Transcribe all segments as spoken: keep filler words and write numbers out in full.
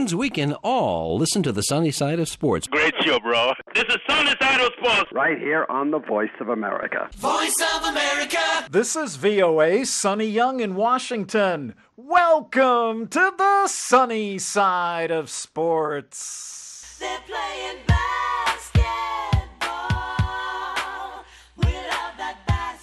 means we can all listen to the sunny side of sports. Great show, bro. This is Sunny Side of Sports. Right here on the Voice of America. Voice of America. This is V O A, Sonny Young in Washington. Welcome to the sunny side of sports. They're playing basketball without that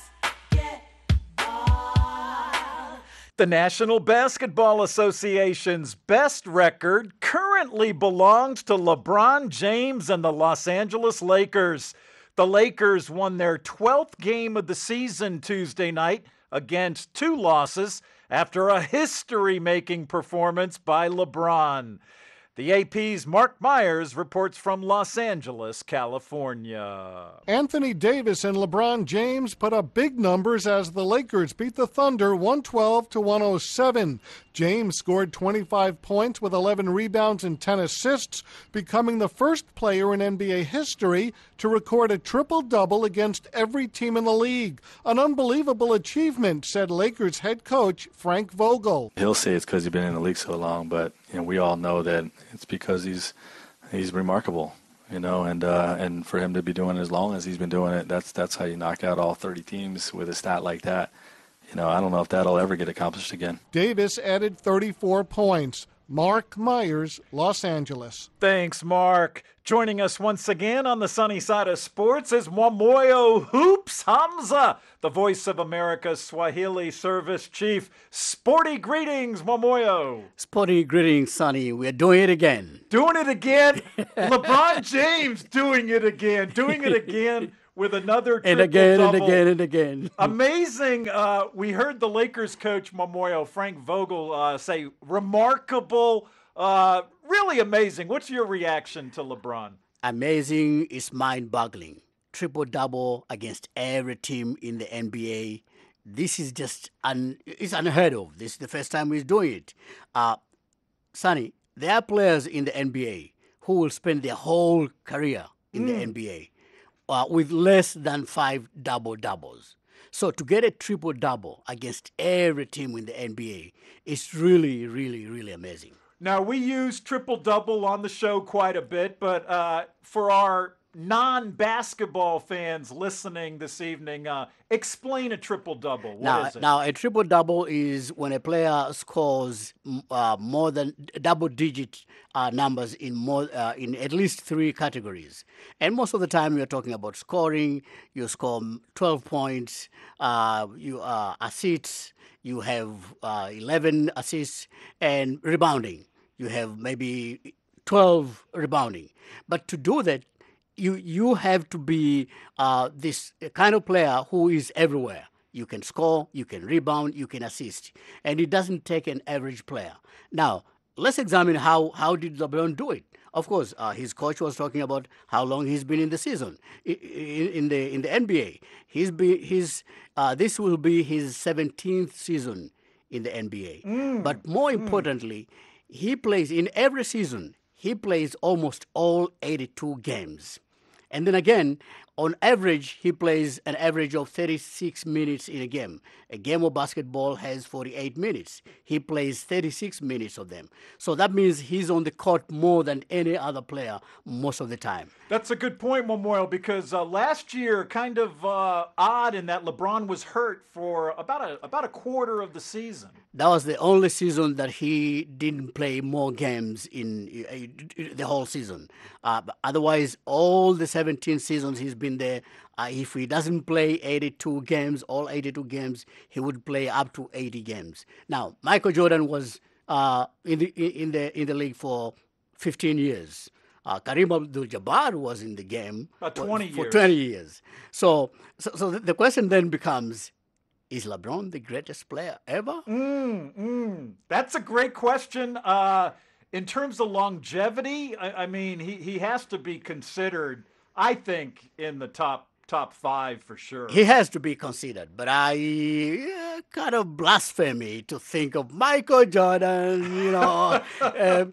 basketball. The National Basketball Association's best record currently belongs to LeBron James and the Los Angeles Lakers. The Lakers won their twelfth game of the season Tuesday night against two losses after a history-making performance by LeBron. The A P's Mark Myers reports from Los Angeles, California. Anthony Davis and LeBron James put up big numbers as the Lakers beat the Thunder one twelve to one oh seven. James scored twenty-five points with eleven rebounds and ten assists, becoming the first player in N B A history to record a triple-double against every team in the league. An unbelievable achievement, said Lakers head coach Frank Vogel. He'll say it's because he's been in the league so long, but you know, we all know that it's because he's he's remarkable, you know, and uh, and for him to be doing it as long as he's been doing it, that's that's how you knock out all thirty teams with a stat like that. You know, I don't know if that'll ever get accomplished again. Davis added thirty-four points. Mark Myers, Los Angeles. Thanks, Mark. Joining us once again on the sunny side of sports is Mwamoyo Hoops Hamza, the Voice of America's Swahili Service Chief. Sporty greetings, Mwamoyo. Sporty greetings, Sonny. We're doing it again. Doing it again? LeBron James doing it again. Doing it again with another triple And again double. and again and again. Amazing. Uh, we heard the Lakers coach, Mwamoyo, Frank Vogel, uh, say remarkable, uh, really amazing. What's your reaction to LeBron? Amazing is mind-boggling. Triple-double against every team in the N B A. This is just un- it's unheard of. This is the first time he's doing it. Uh, Sonny, there are players in the N B A who will spend their whole career in mm. the N B A uh, with less than five double-doubles. So to get a triple-double against every team in the N B A is really, really, really amazing. Now, we use triple-double on the show quite a bit, but uh, for our non-basketball fans listening this evening, uh, explain a triple-double. What now, is it? Now, a triple-double is when a player scores uh, more than double-digit uh, numbers in more uh, in at least three categories. And most of the time, you're talking about scoring. You score twelve points. Uh, you uh, assists. You have uh, eleven assists, and rebounding. You have maybe twelve rebounding. But to do that, you you have to be uh, this kind of player who is everywhere. You can score, you can rebound, you can assist. And it doesn't take an average player. Now, let's examine how, how did LeBron do it. Of course, uh, his coach was talking about how long he's been in the season, in, in the in the N B A. He's be, he's, uh, this will be his seventeenth season in the N B A. Mm. But more importantly, mm. he plays in every season. He plays almost all eighty-two games. And then again, on average, he plays an average of thirty-six minutes in a game. A game of basketball has forty-eight minutes. He plays thirty-six minutes of them. So that means he's on the court more than any other player most of the time. That's a good point, Memorial, because uh, last year, kind of uh, odd in that LeBron was hurt for about a about a quarter of the season. That was the only season that he didn't play more games in uh, the whole season. Uh, otherwise, all the seventeen seasons he's been there, uh, if he doesn't play eighty-two games, all eighty-two games, he would play up to eighty games. Now, Michael Jordan was uh, in the in the in the league for fifteen years. Uh, Kareem Abdul-Jabbar was in the game About twenty for years. twenty years. So, so, so the question then becomes, is LeBron the greatest player ever? Mm, mm. That's a great question. Uh, in terms of longevity, I, I mean, he, he has to be considered, I think, in the top top five for sure. He has to be considered, but I uh, kind of blasphemy to think of Michael Jordan, you know. um,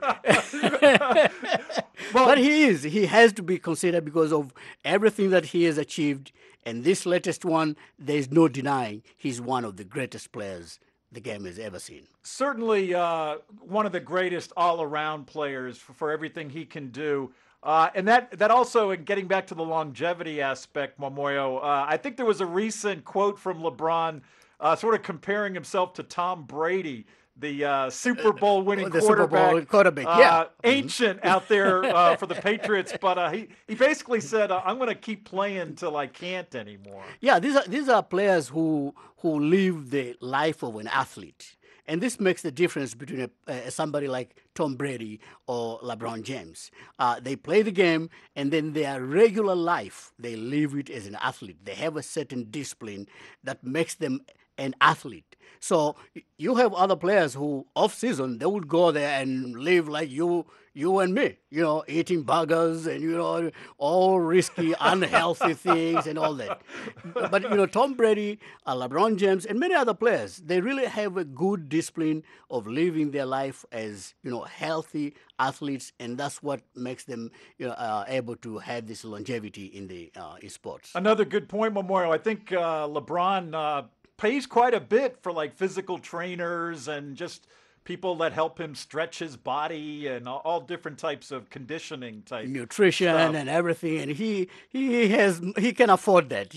Well, but he is. He has to be considered because of everything that he has achieved. And this latest one, there's no denying he's one of the greatest players the game has ever seen. Certainly uh, one of the greatest all-around players for, for everything he can do. Uh, and that, that also, in getting back to the longevity aspect, Momoyo, uh, I think there was a recent quote from LeBron uh, sort of comparing himself to Tom Brady, the uh, Super Bowl winning Oh, the quarterback. Super Bowl quarterback, uh, yeah. Ancient out there uh, for the Patriots, but uh, he, he basically said, uh, I'm going to keep playing till I can't anymore. Yeah, these are these are players who who live the life of an athlete, and this makes the difference between a, uh, somebody like Tom Brady or LeBron James. Uh, they play the game, and then their regular life they live it as an athlete. They have a certain discipline that makes them an athlete. So you have other players who off season they would go there and live like you you and me, you know, eating burgers and you know all risky, unhealthy things and all that. But you know, Tom Brady, uh, LeBron James, and many other players, they really have a good discipline of living their life as you know healthy athletes, and that's what makes them you know uh, able to have this longevity in the uh, in sports. Another good point, Memorial. I think uh, LeBron uh, pays quite a bit for like physical trainers and just people that help him stretch his body and all, all different types of conditioning type nutrition stuff. And everything, and he he has he can afford that.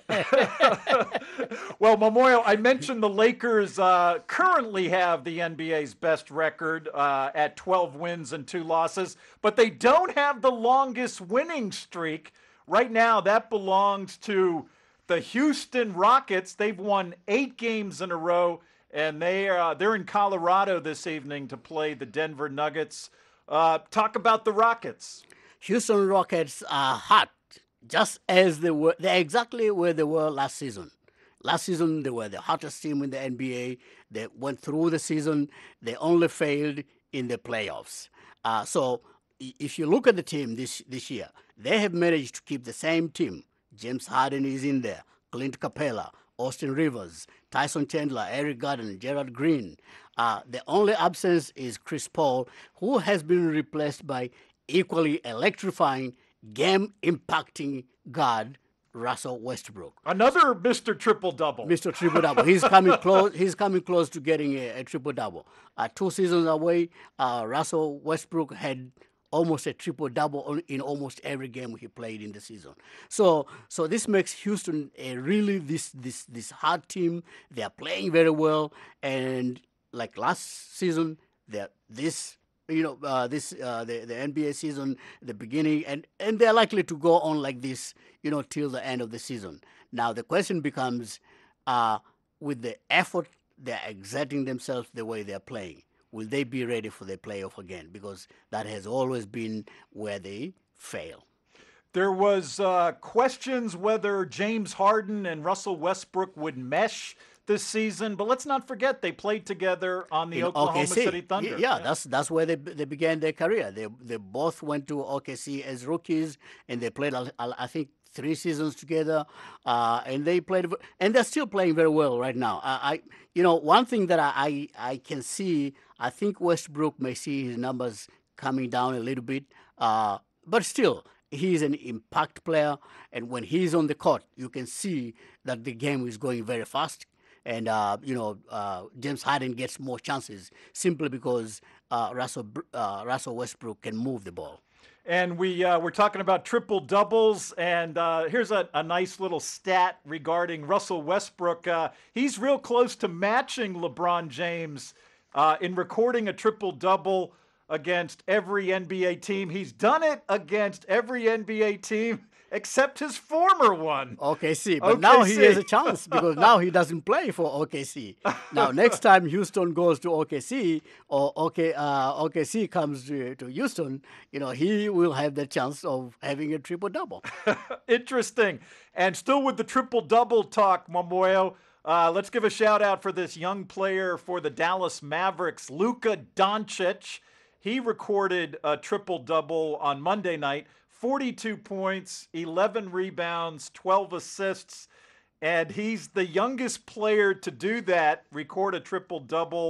Well, Memorial, I mentioned the Lakers uh, currently have the N B A's best record uh, at twelve wins and two losses, but they don't have the longest winning streak. Right now, that belongs to the Houston Rockets. They've won eight games in a row, and they are, uh, they're in Colorado this evening to play the Denver Nuggets. Uh, talk about the Rockets. Houston Rockets are hot, just as they were. They're exactly where they were last season. Last season, they were the hottest team in the N B A. They went through the season. They only failed in the playoffs. Uh, so if you look at the team this, this year, they have managed to keep the same team. James Harden is in there, Clint Capella, Austin Rivers, Tyson Chandler, Eric Gordon, Gerald Green. Uh, the only absence is Chris Paul, who has been replaced by equally electrifying, game-impacting guard Russell Westbrook. Another Mister Triple-Double. Mister Triple-Double. He's coming close. He's coming close to getting a, a triple-double. Uh, two seasons away, uh, Russell Westbrook had almost a triple-double in almost every game he played in the season. So, so this makes Houston a really this this this hard team. They are playing very well, and like last season, they're this you know uh, this uh, the the N B A season, the beginning, and and they're likely to go on like this, you know, till the end of the season. Now the question becomes, uh, with the effort they're exerting themselves the way they're playing, will they be ready for the playoff again? Because that has always been where they fail. There was uh, questions whether James Harden and Russell Westbrook would mesh this season, but let's not forget they played together on the In Oklahoma O K C. City Thunder. Yeah, yeah, that's that's where they they began their career. They they both went to O K C as rookies, and they played I, I think three seasons together, uh, and they played and they're still playing very well right now. I, I you know one thing that I, I I can see, I think Westbrook may see his numbers coming down a little bit, uh, but still. He's an impact player, and when he's on the court, you can see that the game is going very fast. And, uh, you know, uh, James Harden gets more chances simply because uh, Russell, uh, Russell Westbrook can move the ball. And we, uh, we're talking about triple-doubles, and uh, here's a, a nice little stat regarding Russell Westbrook. Uh, he's real close to matching LeBron James uh, in recording a triple-double against every N B A team. He's done it against every N B A team except his former one. O K C, but O K C. now he has a chance because now he doesn't play for O K C. Now, next time Houston goes to O K C or OK, uh, O K C comes to, to Houston, you know, he will have the chance of having a triple-double. Interesting. And still with the triple-double talk, Momoyo, uh, let's give a shout-out for this young player for the Dallas Mavericks, Luka Doncic. He recorded a triple-double on Monday night, forty-two points, eleven rebounds, twelve assists, and he's the youngest player to do that, record a triple-double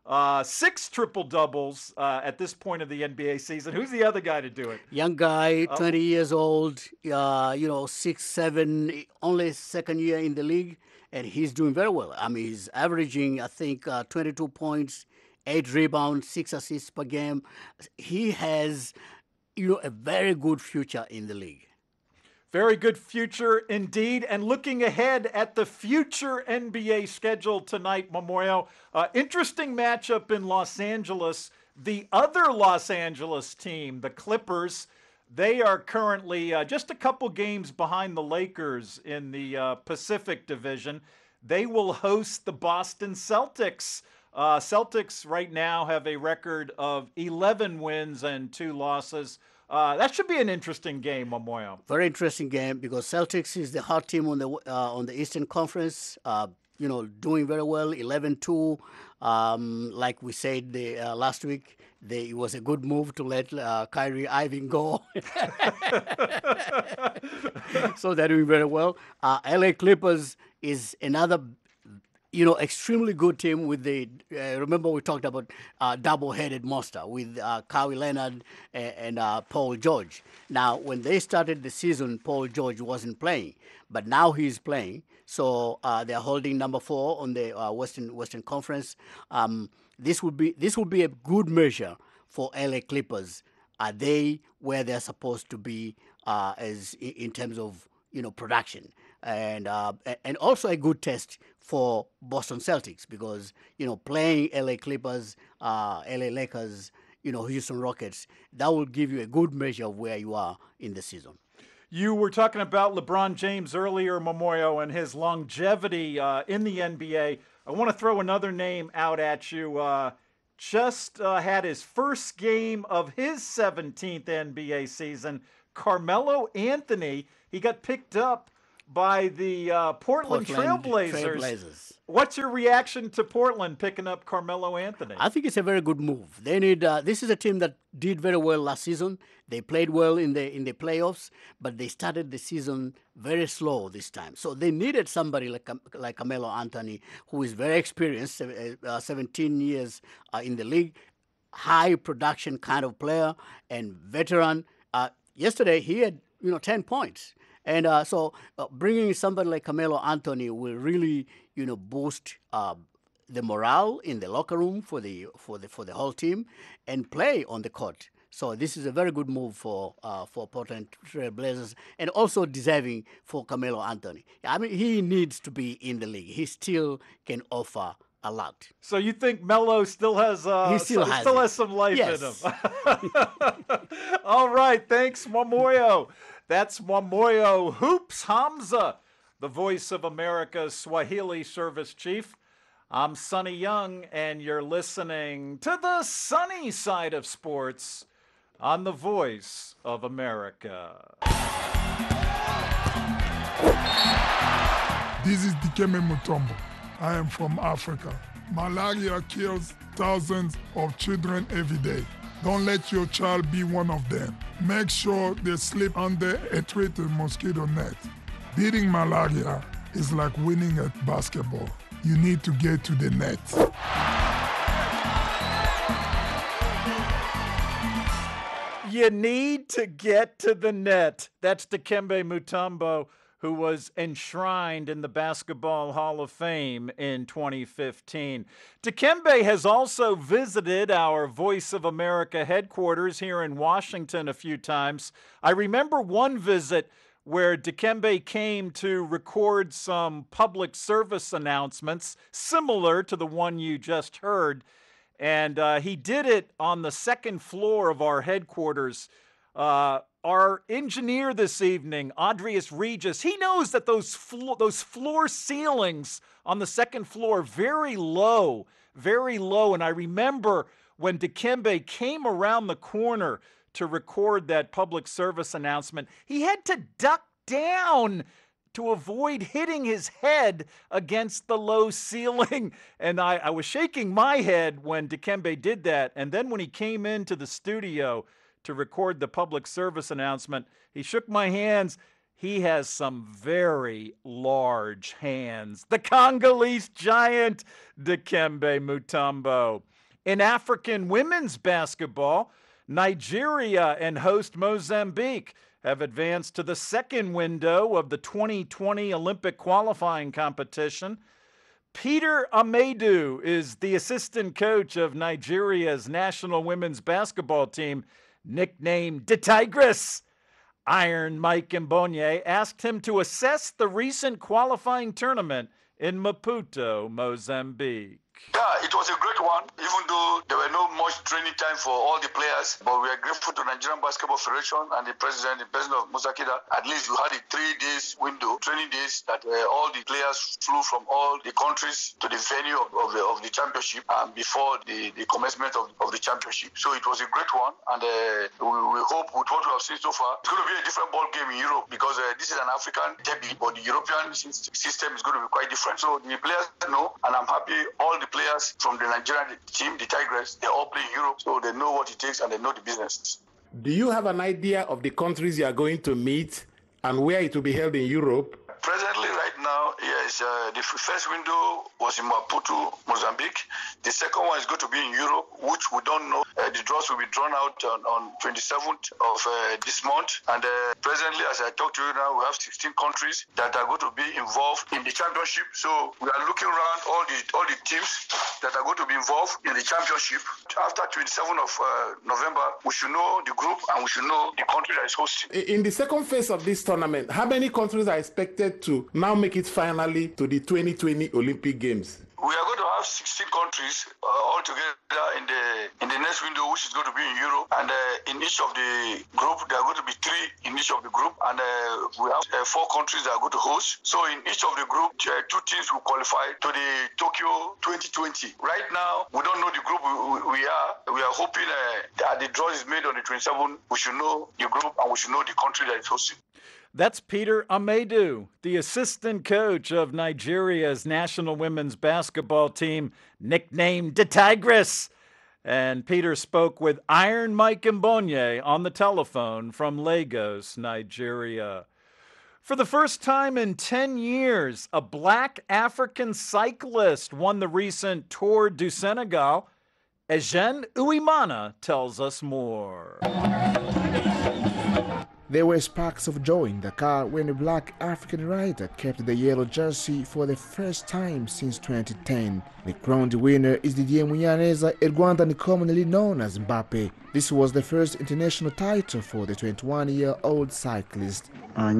Uh, six triple doubles uh, at this point of the N B A season. Who's the other guy to do it? Young guy, twenty years old, uh, you know, six, seven, only second year in the league, and he's doing very well. I mean, he's averaging, I think, uh, twenty-two points, eight rebounds, six assists per game. He has, you know, a very good future in the league. Very good future indeed. And looking ahead at the future N B A schedule tonight, Momoyo, uh, interesting matchup in Los Angeles. The other Los Angeles team, the Clippers, they are currently uh, just a couple games behind the Lakers in the uh, Pacific Division. They will host the Boston Celtics. Uh, Celtics right now have a record of eleven wins and two losses. Uh, that should be an interesting game, Momoyo. Very interesting game because Celtics is the hot team on the uh, on the Eastern Conference. Uh, you know, doing very well, eleven two. Um, like we said the, uh, last week, they, it was a good move to let uh, Kyrie Irving go. So they're doing very well. Uh, L A Clippers is another, you know, extremely good team with the, uh, remember we talked about uh, double-headed monster with uh, Kawhi Leonard and, and uh, Paul George. Now, when they started the season, Paul George wasn't playing, but now he's playing. So uh, they're holding number four on the uh, Western Western Conference. Um, this would be this would be a good measure for L A Clippers. Are they where they're supposed to be uh, as in, in terms of, you know, production? And uh, and also a good test for Boston Celtics because, you know, playing L A Clippers, uh, L A Lakers, you know, Houston Rockets, that will give you a good measure of where you are in the season. You were talking about LeBron James earlier, Momoyo, and his longevity uh, in the N B A. I want to throw another name out at you. Uh, just uh, had his first game of his seventeenth N B A season. Carmelo Anthony, he got picked up by the uh, Portland, Portland Trailblazers. Trailblazers. What's your reaction to Portland picking up Carmelo Anthony? I think it's a very good move. They need. Uh, this is a team that did very well last season. They played well in the in the playoffs, but they started the season very slow this time. So they needed somebody like like Carmelo Anthony, who is very experienced, uh, seventeen years uh, in the league, high production kind of player and veteran. Uh, yesterday he had, you know, ten points. And uh, so uh, bringing somebody like Carmelo Anthony will really, you know, boost uh, the morale in the locker room for the for the for the whole team, and play on the court. So this is a very good move for uh, for Portland Trail Blazers, and also deserving for Carmelo Anthony. I mean, he needs to be in the league. He still can offer a lot. So you think Melo still has uh, he still, has, still has some life yes. in him? All right, thanks, Momoyo. That's Momoyo Hoops Hamza, the Voice of America's Swahili Service Chief. I'm Sonny Young, and you're listening to the sunny side of sports on the Voice of America. This is Dikembe Mutombo. I am from Africa. Malaria kills thousands of children every day. Don't let your child be one of them. Make sure they sleep under a treated mosquito net. Beating malaria is like winning at basketball. You need to get to the net. You need to get to the net. That's Dikembe Mutombo, who was enshrined in the Basketball Hall of Fame in twenty fifteen. Dikembe has also visited our Voice of America headquarters here in Washington a few times. I remember one visit where Dikembe came to record some public service announcements similar to the one you just heard. And uh, he did it on the second floor of our headquarters. Uh, Our engineer this evening, Andreas Regis, he knows that those flo- those floor ceilings on the second floor very low, very low. And I remember when Dikembe came around the corner to record that public service announcement, he had to duck down to avoid hitting his head against the low ceiling. And I, I was shaking my head when Dikembe did that. And then when he came into the studio to record the public service announcement, he shook my hands. He has some very large hands. The Congolese giant, Dikembe Mutombo. In African women's basketball, Nigeria and host Mozambique have advanced to the second window of the twenty twenty Olympic qualifying competition. Peter Amedu is the assistant coach of Nigeria's national women's basketball team, nicknamed the Tigers. Iron Mike Mbonye asked him to assess the recent qualifying tournament in Maputo, Mozambique. Yeah, it was a great one, even though there were no much training time for all the players. But we are grateful to Nigerian Basketball Federation and the president, the president of Musa Kida. At least we had a three days window, training days, that uh, all the players flew from all the countries to the venue of, of, the, of the championship um, before the, the commencement of, of the championship. So it was a great one, and uh, we, we hope with what we have seen so far, it's going to be a different ball game in Europe, because uh, this is an African derby, but the European system is going to be quite different. So the players know, and I'm happy all the players from the Nigerian team, the Tigers, they all play in Europe, so they know what it takes and they know the business. Do you have an idea of the countries you are going to meet and where it will be held in Europe? Presently, right now, yes, uh, the first window was in Maputo, Mozambique. The second one is going to be in Europe, which we don't know. Uh, the draws will be drawn out on, on twenty-seventh of uh, this month. And uh, presently, as I talk to you now, we have sixteen countries that are going to be involved in the championship. So we are looking around all the all the teams that are going to be involved in the championship. After twenty-seventh of uh, November, we should know the group and we should know the country that is hosting. In the second phase of this tournament, how many countries are expected to now make it finally to the twenty twenty Olympic Games? We are going to have sixteen countries uh, all together in the in the next window, which is going to be in Europe. And uh, in each of the group, there are going to be three in each of the group, and uh, we have uh, four countries that are going to host. So in each of the group, uh, two teams will qualify to the Tokyo twenty twenty. Right now, we don't know the group we, we are. We are hoping uh, that the draw is made on the twenty-seventh. We should know the group and we should know the country that is hosting. That's Peter Amedu, the assistant coach of Nigeria's national women's basketball team, nicknamed the Tigers. And Peter spoke with Iron Mike Mbonye on the telephone from Lagos, Nigeria. For the first time in ten years, a black African cyclist won the recent Tour du Senegal. Eugene Uwimana tells us more. There were sparks of joy in Dakar when a black African rider kept the yellow jersey for the first time since twenty ten. The crowned winner is Didier Munyaneza, a Rwandan commonly known as Mbappe. This was the first international title for the twenty-one-year-old cyclist.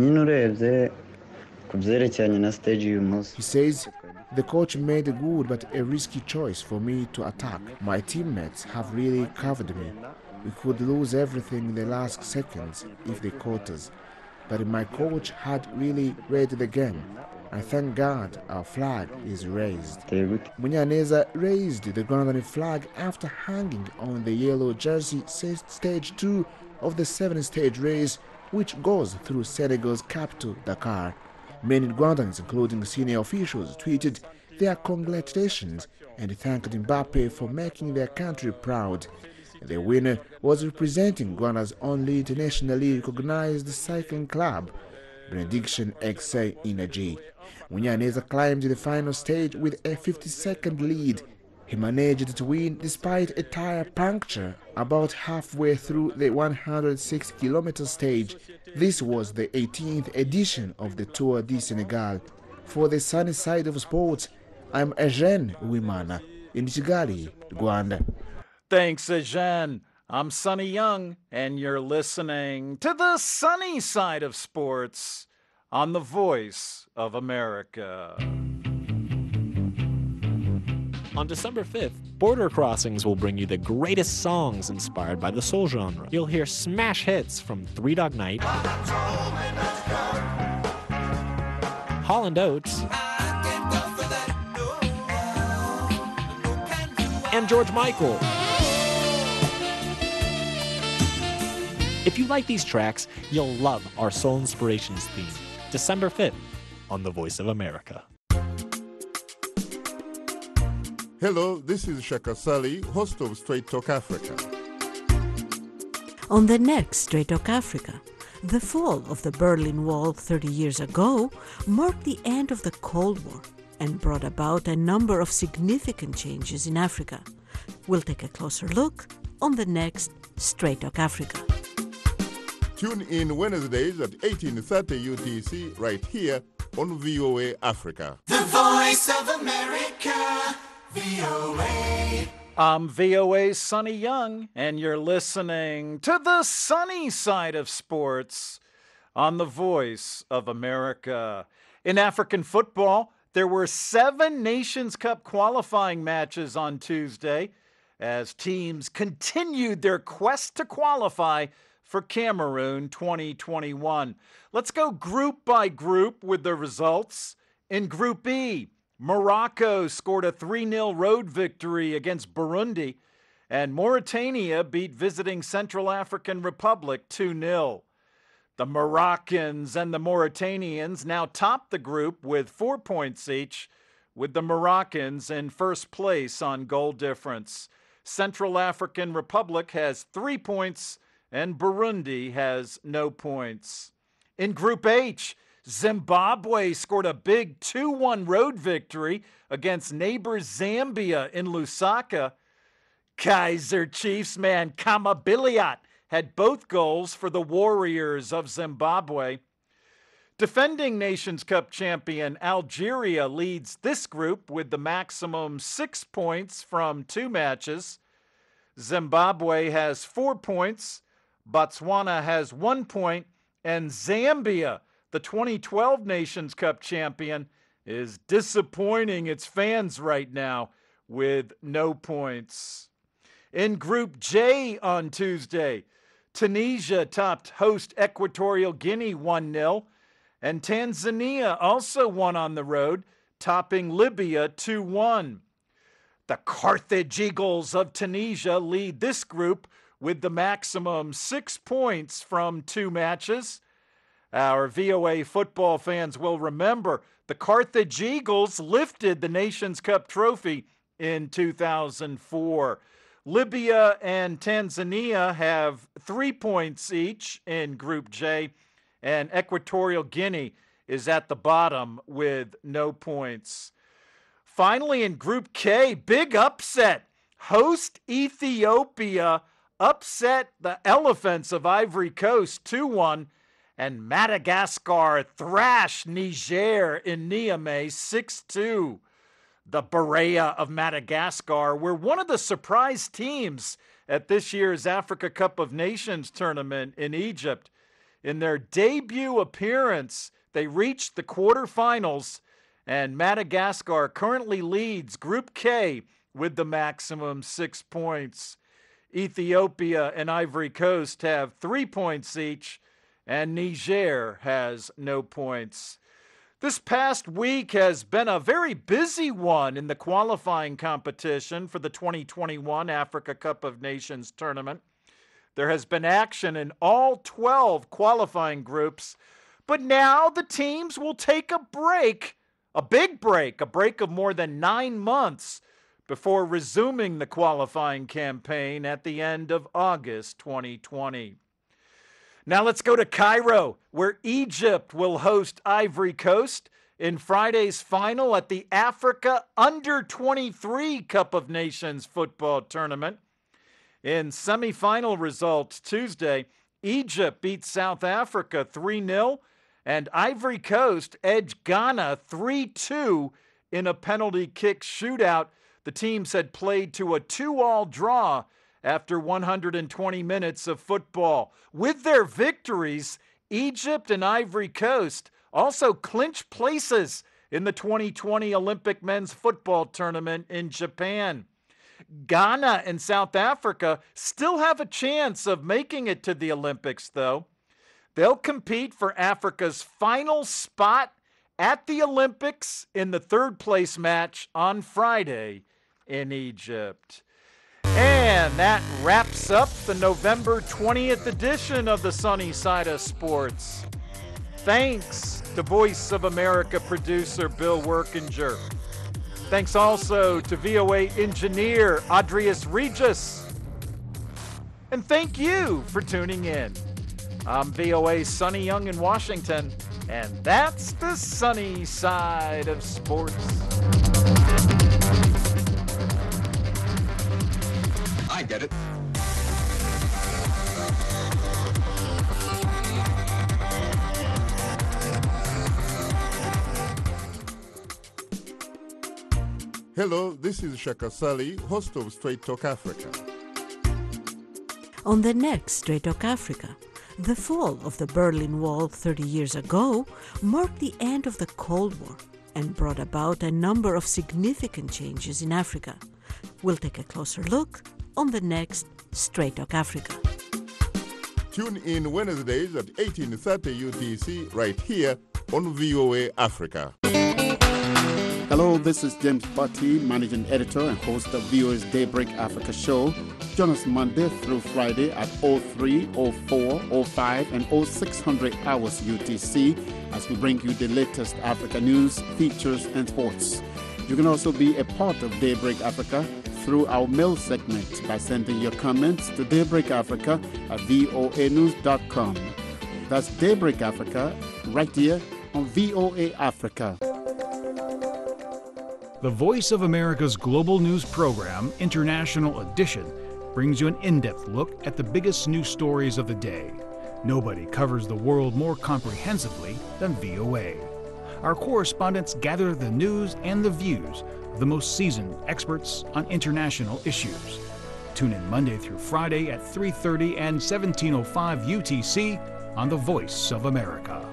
He says, the coach made a good but a risky choice for me to attack. My teammates have really covered me. We could lose everything in the last seconds if they caught us, but my coach had really read the game. I thank God our flag is raised. Munyaneza raised the Rwandan flag after hanging on the yellow jersey since stage two of the seven-stage race, which goes through Senegal's capital, Dakar. Many Rwandans, including senior officials, tweeted their congratulations and thanked Mbappe for making their country proud. The winner was representing Rwanda's only internationally recognized cycling club, Benediction X A Energy. Munyaneza climbed the final stage with a fifty-second lead. He managed to win despite a tire puncture about halfway through the one hundred six kilometer stage. This was the eighteenth edition of the Tour du Senegal. For the sunny side of sports, I'm Eugene Uwimana in Kigali, Rwanda. Thanks, Eugene. I'm Sonny Young, and you're listening to the sunny side of sports on the Voice of America. On December fifth, Border Crossings will bring you the greatest songs inspired by the soul genre. You'll hear smash hits from Three Dog Night, Hall and Oates, and George Michael. If you like these tracks, you'll love our Soul Inspirations theme, December fifth, on The Voice of America. Hello, this is Shaka Sali, host of Straight Talk Africa. On the next Straight Talk Africa, The fall of the Berlin Wall thirty years ago marked the end of the Cold War and brought about a number of significant changes in Africa. We'll take a closer look on the next Straight Talk Africa. Tune in Wednesdays at eighteen thirty U T C right here on V O A Africa. The Voice of America, V O A. I'm V O A's Sonny Young, and you're listening to the sunny side of sports on the Voice of America. In African football, there were seven Nations Cup qualifying matches on Tuesday as teams continued their quest to qualify for Cameroon twenty twenty-one. Let's go group by group with the results. In Group E, Morocco scored a three nil road victory against Burundi, and Mauritania beat visiting Central African Republic two nil. The Moroccans and the Mauritanians now top the group with four points each, with the Moroccans in first place on goal difference. Central African Republic has three points, and Burundi has no points. In Group H, Zimbabwe scored a big two one road victory against neighbor Zambia in Lusaka. Kaiser Chiefs man Kama Billiat had both goals for the Warriors of Zimbabwe. Defending Nations Cup champion Algeria leads this group with the maximum six points from two matches. Zimbabwe has four points, Botswana has one point, and Zambia, the twenty twelve Nations Cup champion, is disappointing its fans right now with no points. In Group J on Tuesday, Tunisia topped host Equatorial Guinea one nil, and Tanzania also won on the road, topping Libya two one. The Carthage Eagles of Tunisia lead this group with the maximum six points from two matches. Our V O A football fans will remember the Carthage Eagles lifted the Nations Cup trophy in two thousand four. Libya and Tanzania have three points each in Group J, and Equatorial Guinea is at the bottom with no points. Finally, in Group K, big upset. Host Ethiopia upset the Elephants of Ivory Coast two one, and Madagascar thrashed Niger in Niamey six two. The Berea of Madagascar were one of the surprise teams at this year's Africa Cup of Nations tournament in Egypt. In their debut appearance, they reached the quarterfinals, and Madagascar currently leads Group K with the maximum six points. Ethiopia and Ivory Coast have three points each, and Niger has no points. This past week has been a very busy one in the qualifying competition for the twenty twenty-one Africa Cup of Nations tournament. There has been action in all twelve qualifying groups, but now the teams will take a break, a big break, a break of more than nine months before resuming the qualifying campaign at the end of August twenty twenty. Now let's go to Cairo, where Egypt will host Ivory Coast in Friday's final at the Africa Under twenty-three Cup of Nations football tournament. In semifinal results Tuesday, Egypt beat South Africa three nil, and Ivory Coast edged Ghana three two in a penalty kick shootout. The teams had played to a two all draw after one hundred twenty minutes of football. With their victories, Egypt and Ivory Coast also clinched places in the twenty twenty Olympic men's football tournament in Japan. Ghana and South Africa still have a chance of making it to the Olympics, though. They'll compete for Africa's final spot at the Olympics in the third place match on Friday in Egypt. And that wraps up the November twentieth edition of the Sunny Side of Sports. Thanks to Voice of America producer Bill Workinger. Thanks also to V O A engineer Adrius Regis. And thank you for tuning in. I'm V O A's Sonny Young in Washington, and that's the sunny side of sports. I get it. Hello, this is Shaka Sali, host of Straight Talk Africa. On the next Straight Talk Africa, the fall of the Berlin Wall thirty years ago marked the end of the Cold War and brought about a number of significant changes in Africa. We'll take a closer look on the next Straight Talk Africa. Tune in Wednesdays at eighteen thirty U T C right here on V O A Africa. Hello, this is James Butty, Managing Editor and host of V O A's Daybreak Africa show. Join us Monday through Friday at oh three, oh four, oh five, and oh six hundred hours U T C as we bring you the latest Africa news, features, and sports. You can also be a part of Daybreak Africa through our mail segment by sending your comments to daybreakafrica at v o a news dot com. That's Daybreak Africa right here on V O A Africa. The Voice of America's global news program, International Edition, brings you an in-depth look at the biggest news stories of the day. Nobody covers the world more comprehensively than V O A. Our correspondents gather the news and the views of the most seasoned experts on international issues. Tune in Monday through Friday at three thirty and seventeen oh five U T C on The Voice of America.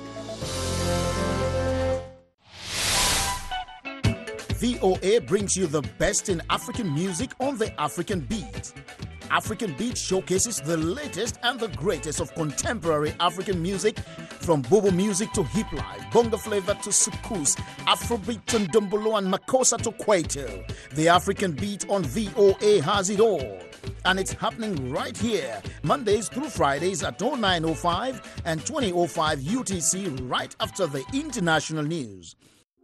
V O A brings you the best in African music on the African Beat. African Beat showcases the latest and the greatest of contemporary African music, from bobo music to hip life, bongo flavor to soukous, Afrobeat to ndombolo and makossa to kwaito. The African Beat on V O A has it all. And it's happening right here, Mondays through Fridays at oh nine oh five and twenty oh five U T C, right after the international news.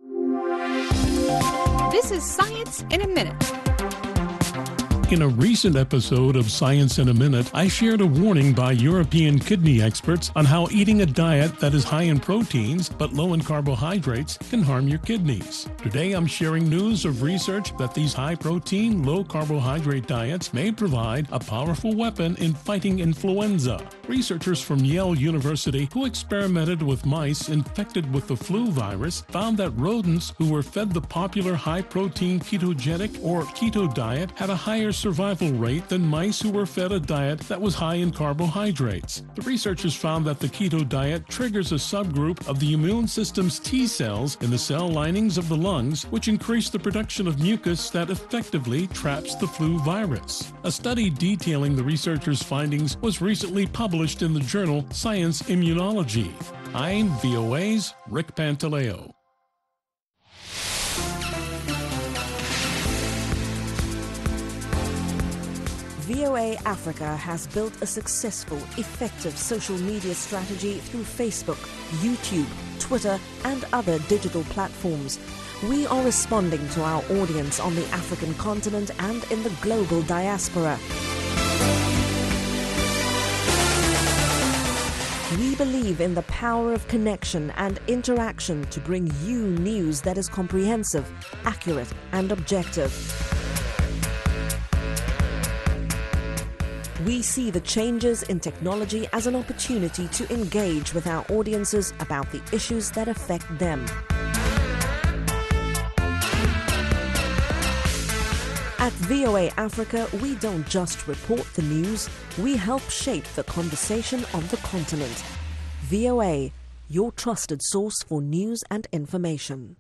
This is Science in a Minute. In a recent episode of Science in a Minute, I shared a warning by European kidney experts on how eating a diet that is high in proteins but low in carbohydrates can harm your kidneys. Today I'm sharing news of research that these high-protein, low-carbohydrate diets may provide a powerful weapon in fighting influenza. Researchers from Yale University who experimented with mice infected with the flu virus found that rodents who were fed the popular high-protein ketogenic or keto diet had a higher survival rate than mice who were fed a diet that was high in carbohydrates. The researchers found that the keto diet triggers a subgroup of the immune system's T cells in the cell linings of the lungs, which increase the production of mucus that effectively traps the flu virus. A study detailing the researchers' findings was recently published in the journal Science Immunology. I'm V O A's Rick Pantaleo. V O A Africa has built a successful, effective social media strategy through Facebook, YouTube, Twitter, and other digital platforms. We are responding to our audience on the African continent and in the global diaspora. We believe in the power of connection and interaction to bring you news that is comprehensive, accurate, and objective. We see the changes in technology as an opportunity to engage with our audiences about the issues that affect them. At V O A Africa, we don't just report the news, we help shape the conversation on the continent. V O A, your trusted source for news and information.